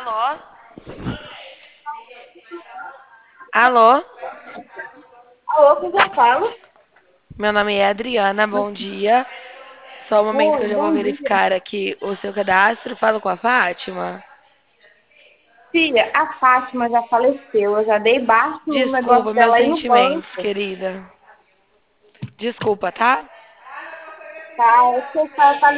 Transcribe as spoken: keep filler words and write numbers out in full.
Alô? Alô? Alô, quem já fala? Meu nome é Adriana, bom dia. Só um momento que eu Oi, já vou bom dia. verificar aqui o seu cadastro. Falo com a Fátima. Filha, a Fátima já faleceu. Eu já dei baixo no Desculpa, negócio meus dela aí no sentimentos, banco. querida. Desculpa, tá? Tá? Eu sei que ela tá